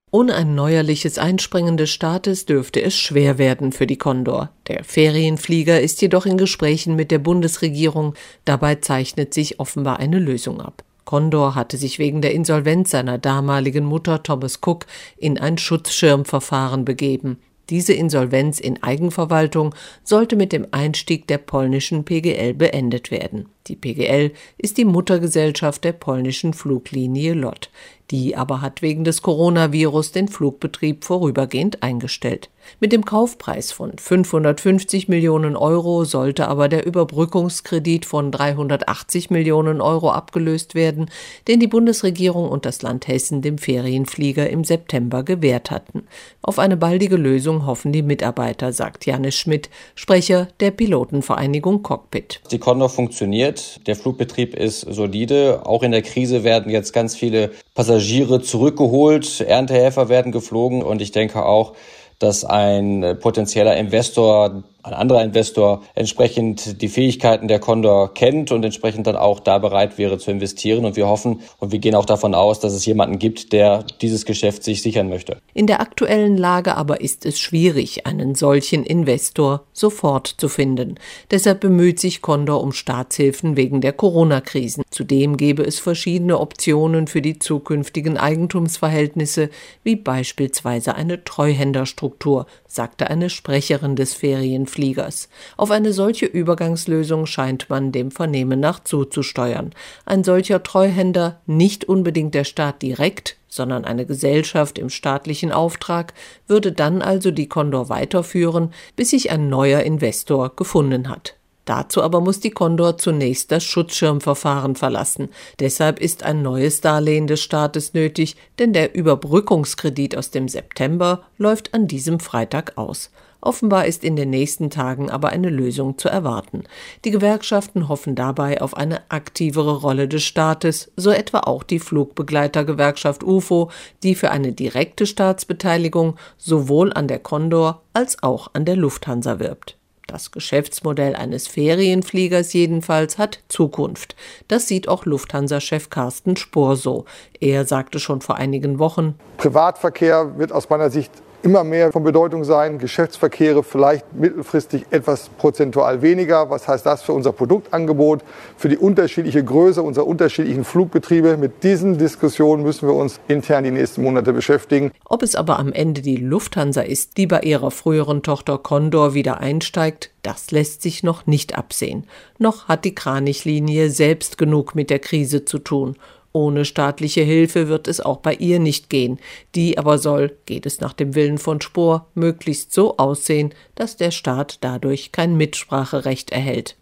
Ohne ein neuerliches Einspringen des Staates dürfte es schwer werden für die Condor. Der Ferienflieger ist jedoch in Gesprächen mit der Bundesregierung. Dabei zeichnet sich offenbar eine Lösung ab. Condor hatte sich wegen der Insolvenz seiner damaligen Mutter Thomas Cook in ein Schutzschirmverfahren begeben. Diese Insolvenz in Eigenverwaltung sollte mit dem Einstieg der polnischen PGL beendet werden. Die PGL ist die Muttergesellschaft der polnischen Fluglinie LOT. Die aber hat wegen des Coronavirus den Flugbetrieb vorübergehend eingestellt. Mit dem Kaufpreis von 550 Millionen Euro sollte aber der Überbrückungskredit von 380 Millionen Euro abgelöst werden, den die Bundesregierung und das Land Hessen dem Ferienflieger im September gewährt hatten. Auf eine baldige Lösung hoffen die Mitarbeiter, sagt Janis Schmidt, Sprecher der Pilotenvereinigung Cockpit. Die Condor funktioniert, der Flugbetrieb ist solide. Auch in der Krise werden jetzt ganz viele Passagiere zurückgeholt, Erntehelfer werden geflogen und ich denke auch, dass ein potenzieller Investor, ein anderer Investor, entsprechend die Fähigkeiten der Condor kennt und entsprechend dann auch da bereit wäre zu investieren. Und wir hoffen und wir gehen auch davon aus, dass es jemanden gibt, der dieses Geschäft sich sichern möchte. In der aktuellen Lage aber ist es schwierig, einen solchen Investor sofort zu finden. Deshalb bemüht sich Condor um Staatshilfen wegen der Corona-Krisen. Zudem gäbe es verschiedene Optionen für die zukünftigen Eigentumsverhältnisse, wie beispielsweise eine Treuhänderstruktur, sagte eine Sprecherin des Ferienfliegers. Auf eine solche Übergangslösung scheint man dem Vernehmen nach zuzusteuern. Ein solcher Treuhänder, nicht unbedingt der Staat direkt, sondern eine Gesellschaft im staatlichen Auftrag, würde dann also die Condor weiterführen, bis sich ein neuer Investor gefunden hat. Dazu aber muss die Condor zunächst das Schutzschirmverfahren verlassen. Deshalb ist ein neues Darlehen des Staates nötig, denn der Überbrückungskredit aus dem September läuft an diesem Freitag aus. Offenbar ist in den nächsten Tagen aber eine Lösung zu erwarten. Die Gewerkschaften hoffen dabei auf eine aktivere Rolle des Staates, so etwa auch die Flugbegleitergewerkschaft UFO, die für eine direkte Staatsbeteiligung sowohl an der Condor als auch an der Lufthansa wirbt. Das Geschäftsmodell eines Ferienfliegers jedenfalls hat Zukunft. Das sieht auch Lufthansa-Chef Carsten Spohr so. Er sagte schon vor einigen Wochen: Privatverkehr wird aus meiner Sicht immer mehr von Bedeutung sein. Geschäftsverkehre vielleicht mittelfristig etwas prozentual weniger. Was heißt das für unser Produktangebot, für die unterschiedliche Größe unserer unterschiedlichen Flugbetriebe? Mit diesen Diskussionen müssen wir uns intern die nächsten Monate beschäftigen. Ob es aber am Ende die Lufthansa ist, die bei ihrer früheren Tochter Condor wieder einsteigt, das lässt sich noch nicht absehen. Noch hat die Kranichlinie selbst genug mit der Krise zu tun. Ohne staatliche Hilfe wird es auch bei ihr nicht gehen. Die aber soll, geht es nach dem Willen von Spohr, möglichst so aussehen, dass der Staat dadurch kein Mitspracherecht erhält.